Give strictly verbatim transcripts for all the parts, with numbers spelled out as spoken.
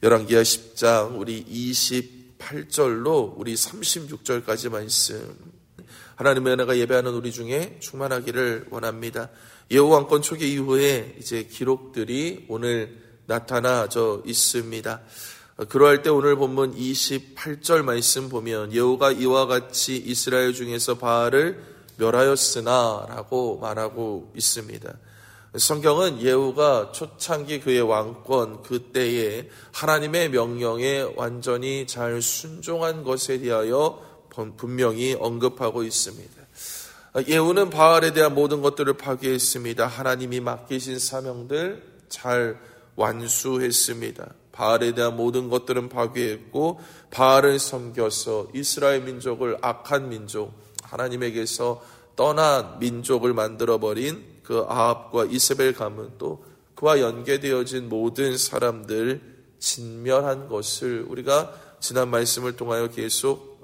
열왕기하 십 장 우리 이십팔 절로 우리 삼십육 절까지 말씀, 하나님의 은혜가 예배하는 우리 중에 충만하기를 원합니다. 예후 왕권 초기 이후에 이제 기록들이 오늘 나타나져 있습니다. 그러할 때 오늘 본문 이십팔 절 말씀 보면 예후가 이와 같이 이스라엘 중에서 바알을 멸하였으나 라고 말하고 있습니다. 성경은 예후가 초창기 그의 왕권 그때에 하나님의 명령에 완전히 잘 순종한 것에 대하여 분명히 언급하고 있습니다. 예후는 바알에 대한 모든 것들을 파괴했습니다. 하나님이 맡기신 사명들 잘 완수했습니다. 바알에 대한 모든 것들은 파괴했고 바알을 섬겨서 이스라엘 민족을 악한 민족, 하나님에게서 떠난 민족을 만들어버린 그 아합과 이세벨 가문, 또 그와 연계되어진 모든 사람들 진멸한 것을 우리가 지난 말씀을 통하여 계속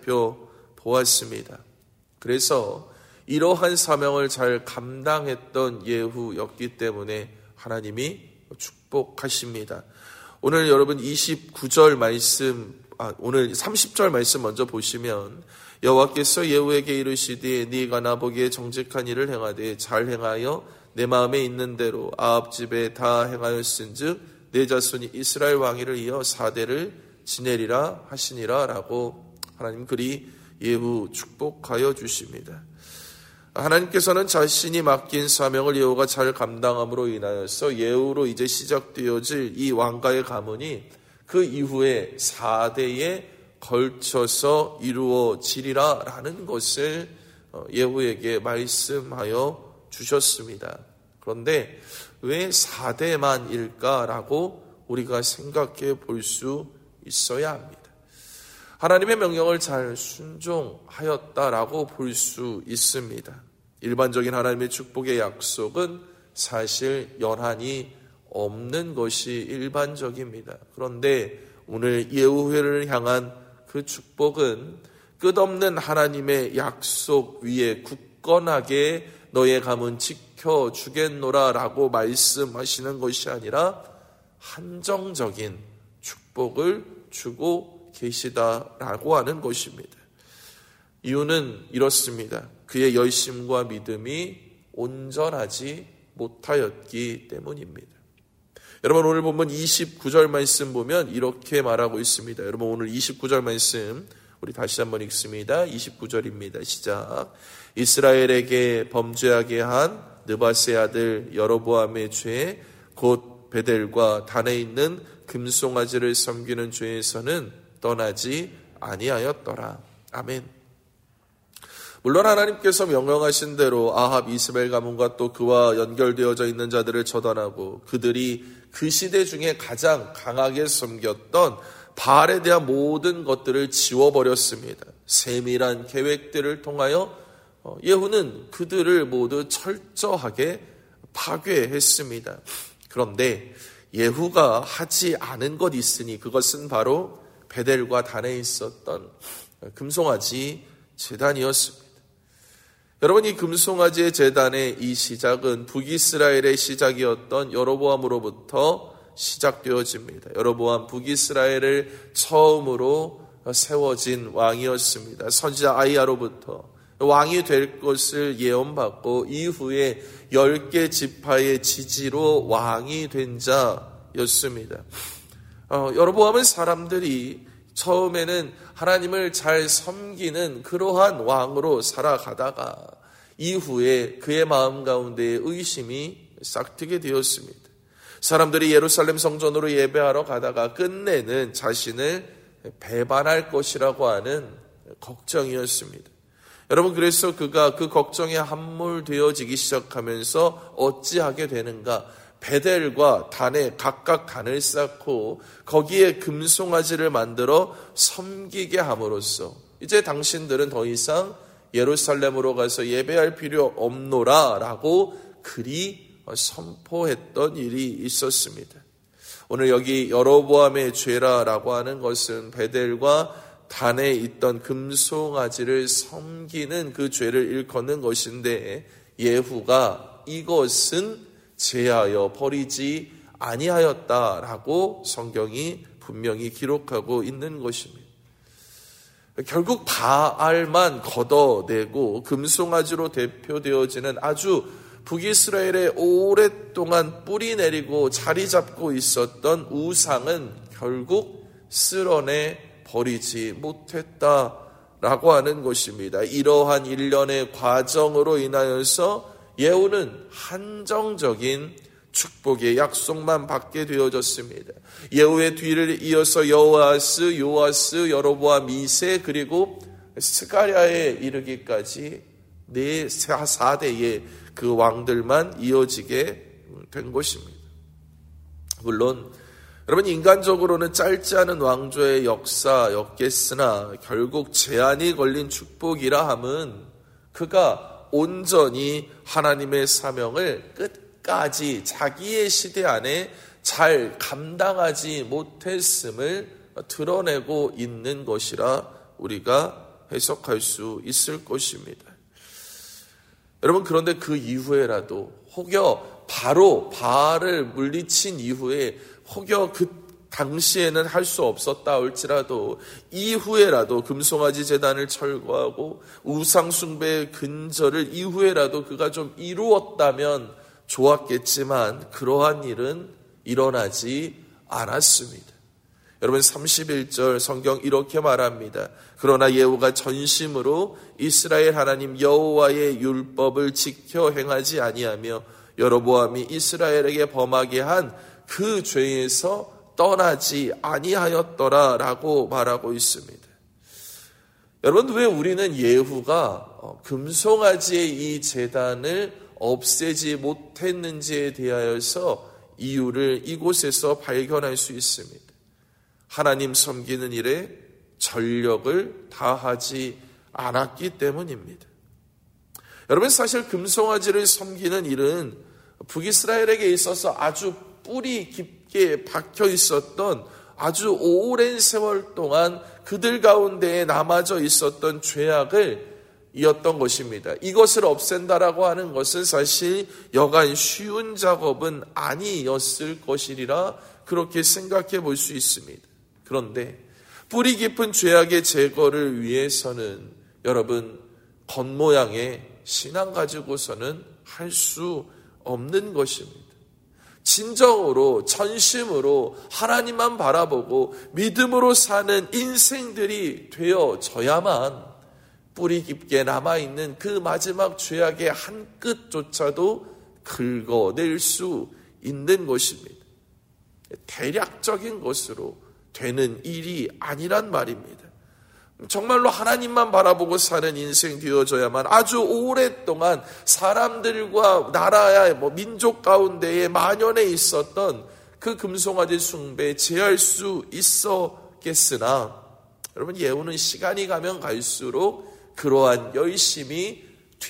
살펴보았습니다. 그래서 이러한 사명을 잘 감당했던 예후였기 때문에 하나님이 축복하십니다. 오늘 여러분 이십구 절 말씀, 아, 오늘 삼십 절 말씀 먼저 보시면 여호와께서 예후에게 이르시되 네가 나보기에 정직한 일을 행하되 잘 행하여 내 마음에 있는 대로 아합 집에 다 행하였은즉 내 자손이 이스라엘 왕위를 이어 사대를 지내리라 하시니라 라고 하나님 그리 예후 축복하여 주십니다. 하나님께서는 자신이 맡긴 사명을 예후가 잘 감당함으로 인하여서 예후로 이제 시작되어질 이 왕가의 가문이 그 이후에 사대에 걸쳐서 이루어지리라 라는 것을 예후에게 말씀하여 주셨습니다. 그런데 왜 사대만일까라고 우리가 생각해 볼 수 있어야 합니다. 하나님의 명령을 잘 순종하였다라고 볼 수 있습니다. 일반적인 하나님의 축복의 약속은 사실 연한이 없는 것이 일반적입니다. 그런데 오늘 예후를 향한 그 축복은 끝없는 하나님의 약속 위에 굳건하게 너의 가문 지켜주겠노라 라고 말씀하시는 것이 아니라 한정적인 축복을 주고 계시다라고 하는 것입니다. 이유는 이렇습니다. 그의 열심과 믿음이 온전하지 못하였기 때문입니다. 여러분 오늘 본문 이십구 절 말씀 보면 이렇게 말하고 있습니다. 여러분 오늘 이십구 절 말씀 우리 다시 한번 읽습니다. 이십구 절입니다. 시작. 이스라엘에게 범죄하게 한 느밧의 아들 여로보암의 죄 곧 베델과 단에 있는 금송아지를 섬기는 죄에서는 떠나지 아니하였더라. 아멘. 물론 하나님께서 명령하신 대로 아합 이스벨 가문과 또 그와 연결되어져 있는 자들을 처단하고 그들이 그 시대 중에 가장 강하게 섬겼던 바알에 대한 모든 것들을 지워버렸습니다. 세밀한 계획들을 통하여 예후는 그들을 모두 철저하게 파괴했습니다. 그런데 예후가 하지 않은 것 있으니 그것은 바로 베델과 단에 있었던 금송아지 제단이었습니다. 여러분 이 금송아지의 제단의 이 시작은 북이스라엘의 시작이었던 여로보암으로부터 시작되어집니다. 여로보암 북이스라엘을 처음으로 세워진 왕이었습니다. 선지자 아이야로부터 왕이 될 것을 예언받고 이후에 열 개 지파의 지지로 왕이 된 자였습니다. 어, 여로보암은 사람들이 처음에는 하나님을 잘 섬기는 그러한 왕으로 살아가다가 이후에 그의 마음 가운데 의심이 싹트게 되었습니다. 사람들이 예루살렘 성전으로 예배하러 가다가 끝내는 자신을 배반할 것이라고 하는 걱정이었습니다. 여러분 그래서 그가 그 걱정에 함몰되어지기 시작하면서 어찌하게 되는가? 베델과 단에 각각 단을 쌓고 거기에 금송아지를 만들어 섬기게 함으로써 이제 당신들은 더 이상 예루살렘으로 가서 예배할 필요 없노라 라고 그리 선포했던 일이 있었습니다. 오늘 여기 여로보암의 죄라라고 하는 것은 베델과 단에 있던 금송아지를 섬기는 그 죄를 일컫는 것인데 예후가 이것은 제하여 버리지 아니하였다라고 성경이 분명히 기록하고 있는 것입니다. 결국 바알만 걷어내고 금송아지로 대표되어지는 아주 북이스라엘에 오랫동안 뿌리 내리고 자리 잡고 있었던 우상은 결국 쓸어내 버리지 못했다라고 하는 것입니다. 이러한 일련의 과정으로 인하여서 예후는 한정적인 축복의 약속만 받게 되어졌습니다. 예후의 뒤를 이어서 여호아스, 요아스, 여로보암 이 세 그리고 스가랴에 이르기까지 네 사 대의 그 왕들만 이어지게 된 것입니다. 물론 여러분 인간적으로는 짧지 않은 왕조의 역사였겠으나 결국 제한이 걸린 축복이라 함은 그가 온전히 하나님의 사명을 끝까지 자기의 시대 안에 잘 감당하지 못했음을 드러내고 있는 것이라 우리가 해석할 수 있을 것입니다. 여러분 그런데 그 이후에라도 혹여 바로 바알을 물리친 이후에 혹여 그 당시에는 할 수 없었다 할지라도 이후에라도 금송아지 제단을 철거하고 우상숭배의 근절을 이후에라도 그가 좀 이루었다면 좋았겠지만 그러한 일은 일어나지 않았습니다. 여러분 삼십일 절 성경 이렇게 말합니다. 그러나 예후가 전심으로 이스라엘 하나님 여호와의 율법을 지켜 행하지 아니하며 여로보암이 이스라엘에게 범하게 한 그 죄에서 떠나지 아니하였더라라고 말하고 있습니다. 여러분 왜 우리는 예후가 금송아지의 이 제단을 없애지 못했는지에 대하여서 이유를 이곳에서 발견할 수 있습니다. 하나님 섬기는 일에 전력을 다하지 않았기 때문입니다. 여러분 사실 금송아지를 섬기는 일은 북이스라엘에게 있어서 아주 뿌리 깊게 박혀 있었던 아주 오랜 세월 동안 그들 가운데에 남아져 있었던 죄악을 이었던 것입니다. 이것을 없앤다라고 하는 것은 사실 여간 쉬운 작업은 아니었을 것이리라 그렇게 생각해 볼 수 있습니다. 그런데 뿌리 깊은 죄악의 제거를 위해서는 여러분 겉모양의 신앙 가지고서는 할 수 없는 것입니다. 진정으로 전심으로 하나님만 바라보고 믿음으로 사는 인생들이 되어져야만 뿌리 깊게 남아있는 그 마지막 죄악의 한 끝조차도 긁어낼 수 있는 것입니다. 대략적인 것으로 되는 일이 아니란 말입니다. 정말로 하나님만 바라보고 사는 인생 되어져야만 아주 오랫동안 사람들과 나라야 뭐 민족 가운데에 만연해 있었던 그 금송아지 숭배에 제할 수 있었겠으나 여러분 예후는 시간이 가면 갈수록 그러한 열심이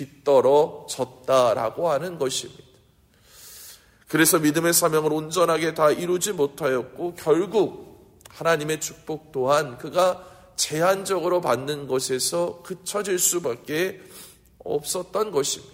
뒤떨어졌다라고 하는 것입니다. 그래서 믿음의 사명을 온전하게 다 이루지 못하였고 결국 하나님의 축복 또한 그가 제한적으로 받는 것에서 그쳐질 수밖에 없었던 것입니다.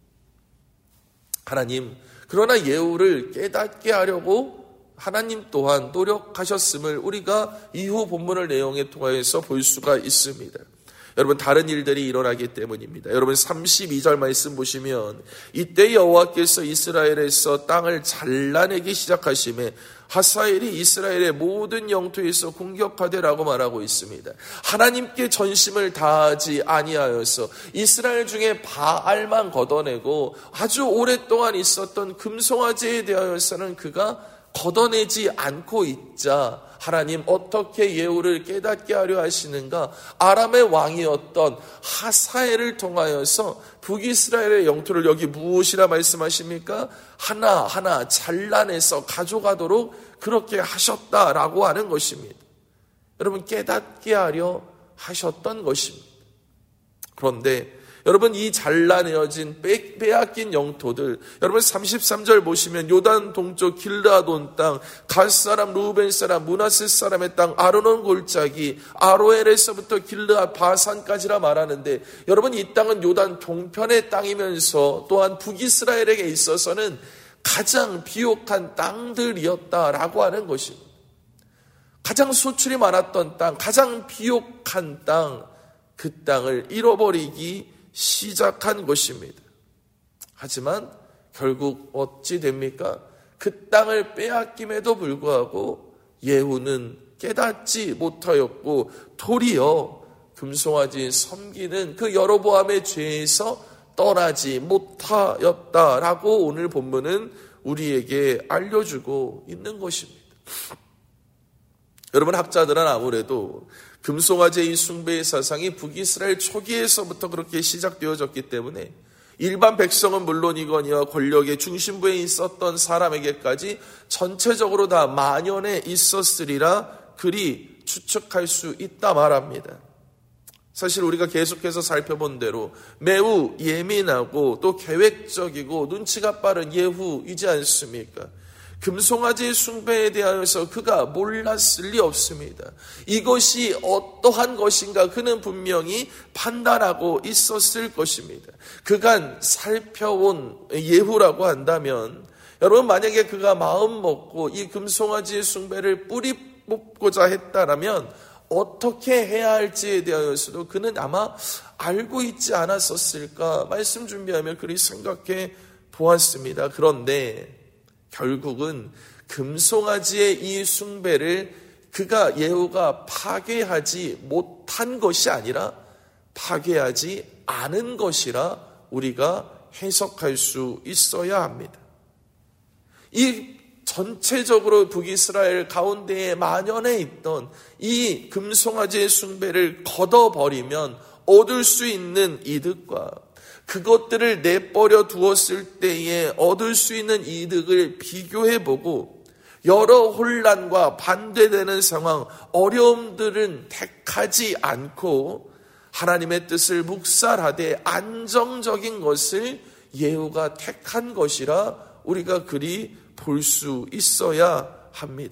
하나님, 그러나 예후를 깨닫게 하려고 하나님 또한 노력하셨음을 우리가 이후 본문을 내용에 통하여서 볼 수가 있습니다. 여러분 다른 일들이 일어나기 때문입니다. 여러분 삼십이 절 말씀 보시면 이때 여호와께서 이스라엘에서 땅을 잘라내기 시작하심에 하사엘이 이스라엘의 모든 영토에서 공격하되라고 말하고 있습니다. 하나님께 전심을 다하지 아니하여서 이스라엘 중에 바알만 걷어내고 아주 오랫동안 있었던 금송아지에 대하여서는 그가 걷어내지 않고 있자 하나님 어떻게 예후를 깨닫게 하려 하시는가? 아람의 왕이었던 하사엘을 통하여서 북이스라엘의 영토를 여기 무엇이라 말씀하십니까? 하나하나 잘라내서 가져가도록 그렇게 하셨다라고 하는 것입니다. 여러분 깨닫게 하려 하셨던 것입니다. 그런데 여러분 이 잘라내어진 빼앗긴 영토들 여러분 삼십삼 절 보시면 요단 동쪽 길르앗 온 땅 갓 사람 루벤 사람 므낫세 사람의 땅 아르논 골짜기 아로엘에서부터 길르앗 바산까지라 말하는데 여러분 이 땅은 요단 동편의 땅이면서 또한 북이스라엘에게 있어서는 가장 비옥한 땅들이었다라고 하는 것입니다. 가장 소출이 많았던 땅, 가장 비옥한 땅, 그 땅을 잃어버리기 시작한 것입니다. 하지만 결국 어찌 됩니까? 그 땅을 빼앗김에도 불구하고 예후는 깨닫지 못하였고 도리어 금송아지 섬기는 그 여로보암의 죄에서 떠나지 못하였다라고 오늘 본문은 우리에게 알려주고 있는 것입니다. 여러분, 학자들은 아무래도 금송아지의 숭배의 사상이 북이스라엘 초기에서부터 그렇게 시작되어졌기 때문에 일반 백성은 물론이거니와 권력의 중심부에 있었던 사람에게까지 전체적으로 다 만연해 있었으리라 그리 추측할 수 있다 말합니다. 사실 우리가 계속해서 살펴본 대로 매우 예민하고 또 계획적이고 눈치가 빠른 예후이지 않습니까? 금송아지의 숭배에 대하여서 그가 몰랐을 리 없습니다. 이것이 어떠한 것인가 그는 분명히 판단하고 있었을 것입니다. 그간 살펴온 예후라고 한다면, 여러분, 만약에 그가 마음 먹고 이 금송아지의 숭배를 뿌리 뽑고자 했다라면 어떻게 해야 할지에 대하여서도 그는 아마 알고 있지 않았었을까 말씀 준비하며 그리 생각해 보았습니다. 그런데 결국은 금송아지의 이 숭배를 그가 예후가 파괴하지 못한 것이 아니라 파괴하지 않은 것이라 우리가 해석할 수 있어야 합니다. 이 전체적으로 북이스라엘 가운데에 만연해 있던 이 금송아지의 숭배를 걷어버리면 얻을 수 있는 이득과 그것들을 내버려 두었을 때에 얻을 수 있는 이득을 비교해보고 여러 혼란과 반대되는 상황, 어려움들은 택하지 않고 하나님의 뜻을 묵살하되 안정적인 것을 예후가 택한 것이라 우리가 그리 볼 수 있어야 합니다.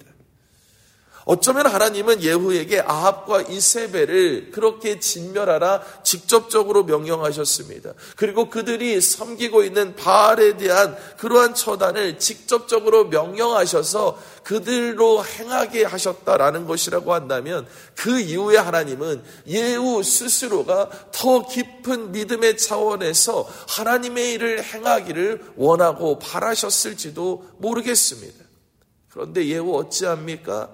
어쩌면 하나님은 예후에게 아합과 이세벨을 그렇게 진멸하라 직접적으로 명령하셨습니다. 그리고 그들이 섬기고 있는 바알에 대한 그러한 처단을 직접적으로 명령하셔서 그들로 행하게 하셨다라는 것이라고 한다면, 그 이후에 하나님은 예후 스스로가 더 깊은 믿음의 차원에서 하나님의 일을 행하기를 원하고 바라셨을지도 모르겠습니다. 그런데 예후 어찌합니까?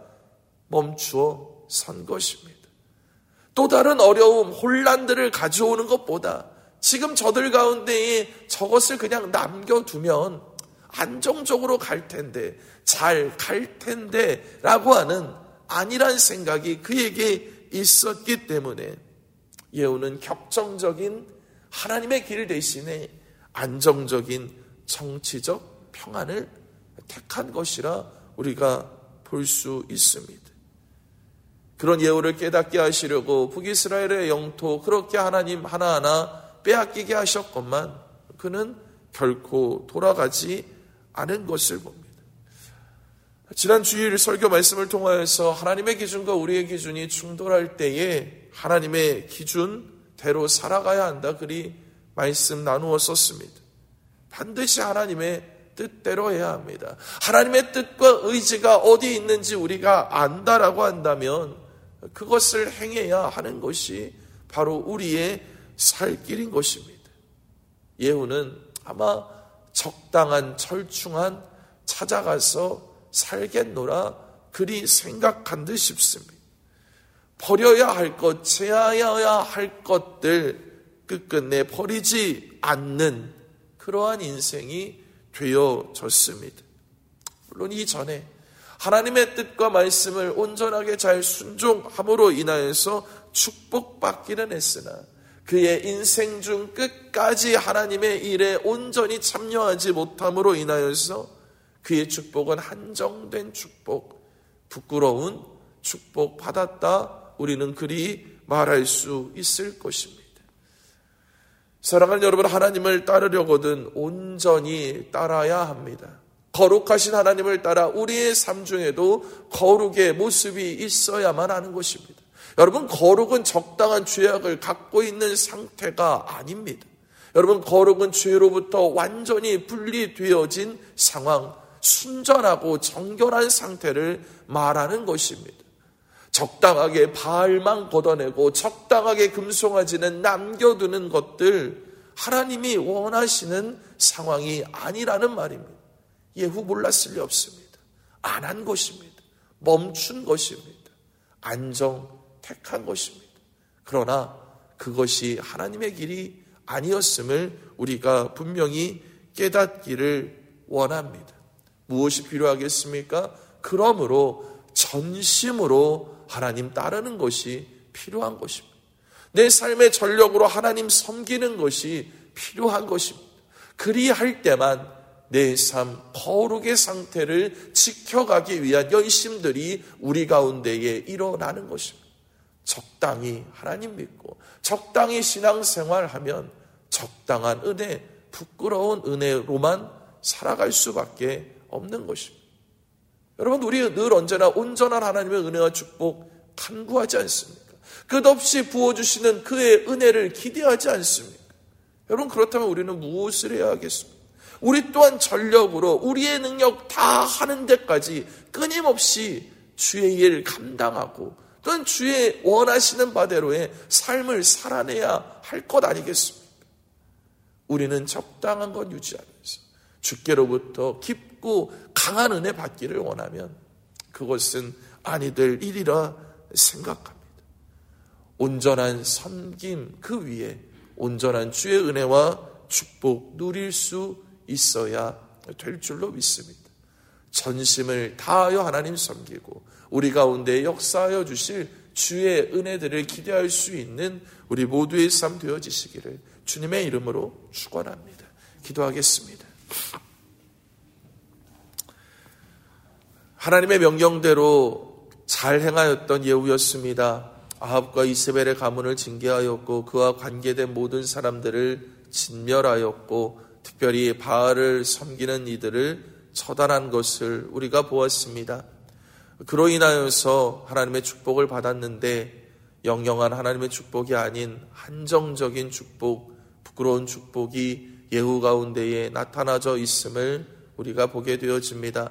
멈추어 선 것입니다. 또 다른 어려움, 혼란들을 가져오는 것보다 지금 저들 가운데에 저것을 그냥 남겨두면 안정적으로 갈 텐데, 잘 갈 텐데 라고 하는 아니란 생각이 그에게 있었기 때문에 예후는 격정적인 하나님의 길 대신에 안정적인 정치적 평안을 택한 것이라 우리가 볼 수 있습니다. 그런 예후를 깨닫게 하시려고 북이스라엘의 영토 그렇게 하나님 하나하나 빼앗기게 하셨건만 그는 결코 돌아가지 않은 것을 봅니다. 지난 주일 설교 말씀을 통하여서 하나님의 기준과 우리의 기준이 충돌할 때에 하나님의 기준대로 살아가야 한다 그리 말씀 나누었었습니다. 반드시 하나님의 뜻대로 해야 합니다. 하나님의 뜻과 의지가 어디 있는지 우리가 안다라고 한다면 그것을 행해야 하는 것이 바로 우리의 살 길인 것입니다. 예후는 아마 적당한 철충한 찾아가서 살겠노라 그리 생각한 듯 싶습니다. 버려야 할 것, 제하여야 할 것들 끝끝내 버리지 않는 그러한 인생이 되어졌습니다. 물론 이전에 하나님의 뜻과 말씀을 온전하게 잘 순종함으로 인하여서 축복받기는 했으나 그의 인생 중 끝까지 하나님의 일에 온전히 참여하지 못함으로 인하여서 그의 축복은 한정된 축복, 부끄러운 축복 받았다 우리는 그리 말할 수 있을 것입니다. 사랑하는 여러분, 하나님을 따르려거든 온전히 따라야 합니다. 거룩하신 하나님을 따라 우리의 삶 중에도 거룩의 모습이 있어야만 하는 것입니다. 여러분, 거룩은 적당한 죄악을 갖고 있는 상태가 아닙니다. 여러분, 거룩은 죄로부터 완전히 분리되어진 상황, 순전하고 정결한 상태를 말하는 것입니다. 적당하게 바알만 걷어내고 적당하게 금송아지는 남겨두는 것들, 하나님이 원하시는 상황이 아니라는 말입니다. 예후 몰랐을 리 없습니다. 안 한 것입니다. 멈춘 것입니다. 안정 택한 것입니다. 그러나 그것이 하나님의 길이 아니었음을 우리가 분명히 깨닫기를 원합니다. 무엇이 필요하겠습니까? 그러므로 전심으로 하나님 따르는 것이 필요한 것입니다. 내 삶의 전력으로 하나님 섬기는 것이 필요한 것입니다. 그리할 때만 내 삶 거룩의 상태를 지켜가기 위한 열심들이 우리 가운데에 일어나는 것입니다. 적당히 하나님 믿고 적당히 신앙생활하면 적당한 은혜, 부끄러운 은혜로만 살아갈 수밖에 없는 것입니다. 여러분, 우리 늘 언제나 온전한 하나님의 은혜와 축복 간구하지 않습니까? 끝없이 부어주시는 그의 은혜를 기대하지 않습니까? 여러분, 그렇다면 우리는 무엇을 해야 하겠습니까? 우리 또한 전력으로 우리의 능력 다 하는 데까지 끊임없이 주의 일 감당하고 또한 주의 원하시는 바대로의 삶을 살아내야 할 것 아니겠습니까? 우리는 적당한 것 유지하면서 주께로부터 깊고 강한 은혜 받기를 원하면 그것은 아니 될 일이라 생각합니다. 온전한 섬김 그 위에 온전한 주의 은혜와 축복 누릴 수 있어야 될 줄로 믿습니다. 전심을 다하여 하나님 섬기고 우리 가운데 역사하여 주실 주의 은혜들을 기대할 수 있는 우리 모두의 삶 되어지시기를 주님의 이름으로 축원합니다. 기도하겠습니다. 하나님의 명령대로 잘 행하였던 예후였습니다. 아합과 이세벨의 가문을 징계하였고 그와 관계된 모든 사람들을 진멸하였고 특별히 바알을 섬기는 이들을 처단한 것을 우리가 보았습니다. 그로 인하여서 하나님의 축복을 받았는데 영영한 하나님의 축복이 아닌 한정적인 축복, 부끄러운 축복이 예후 가운데에 나타나져 있음을 우리가 보게 되어집니다.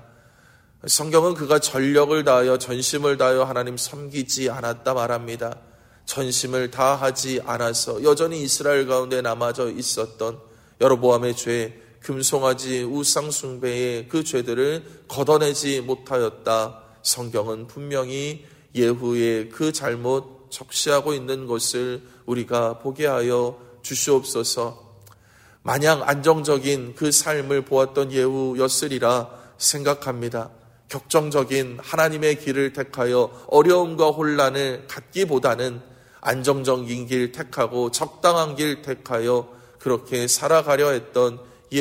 성경은 그가 전력을 다하여 전심을 다하여 하나님 섬기지 않았다 말합니다. 전심을 다하지 않아서 여전히 이스라엘 가운데 남아져 있었던 여로보암의 죄, 금송아지 우상숭배의 그 죄들을 걷어내지 못하였다. 성경은 분명히 예후의 그 잘못 적시하고 있는 것을 우리가 보게 하여 주시옵소서. 마냥 안정적인 그 삶을 보았던 예후였으리라 생각합니다. 격정적인 하나님의 길을 택하여 어려움과 혼란을 갖기보다는 안정적인 길 택하고 적당한 길 택하여 그렇게 살아가려 했던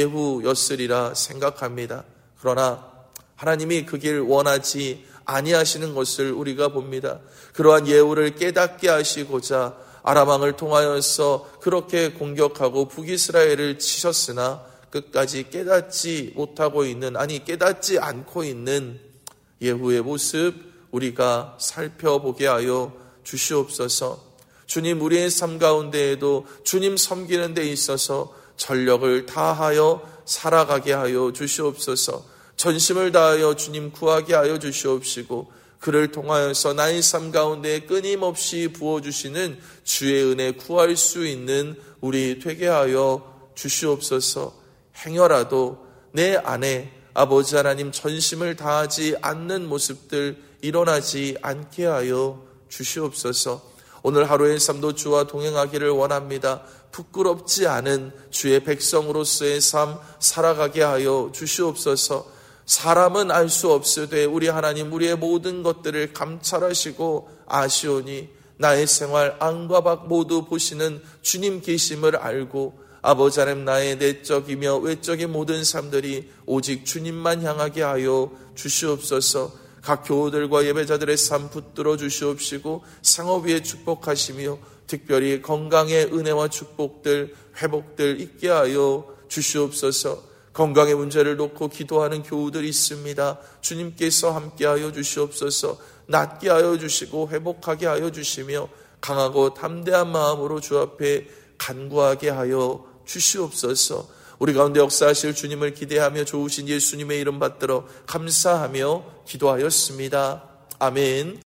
예후였으리라 생각합니다. 그러나 하나님이 그 길 원하지 아니하시는 것을 우리가 봅니다. 그러한 예후를 깨닫게 하시고자 아람왕을 통하여서 그렇게 공격하고 북이스라엘을 치셨으나 끝까지 깨닫지 못하고 있는, 아니 깨닫지 않고 있는 예후의 모습 우리가 살펴보게 하여 주시옵소서. 주님, 우리의 삶 가운데에도 주님 섬기는 데 있어서 전력을 다하여 살아가게 하여 주시옵소서. 전심을 다하여 주님 구하게 하여 주시옵시고 그를 통하여서 나의 삶 가운데 끊임없이 부어주시는 주의 은혜 구할 수 있는 우리 되게 하여 주시옵소서. 행여라도 내 안에 아버지 하나님 전심을 다하지 않는 모습들 일어나지 않게 하여 주시옵소서. 오늘 하루의 삶도 주와 동행하기를 원합니다. 부끄럽지 않은 주의 백성으로서의 삶 살아가게 하여 주시옵소서. 사람은 알 수 없으되 우리 하나님 우리의 모든 것들을 감찰하시고 아시오니 나의 생활 안과 밖 모두 보시는 주님 계심을 알고 아버지 하나님 나의 내적이며 외적인 모든 삶들이 오직 주님만 향하게 하여 주시옵소서. 각 교우들과 예배자들의 삶 붙들어 주시옵시고 상업 위에 축복하시며 특별히 건강의 은혜와 축복들 회복들 있게 하여 주시옵소서. 건강의 문제를 놓고 기도하는 교우들이 있습니다. 주님께서 함께하여 주시옵소서. 낫게 하여 주시고 회복하게 하여 주시며 강하고 담대한 마음으로 주 앞에 간구하게 하여 주시옵소서. 우리 가운데 역사하실 주님을 기대하며 좋으신 예수님의 이름 받들어 감사하며 기도하였습니다. 아멘.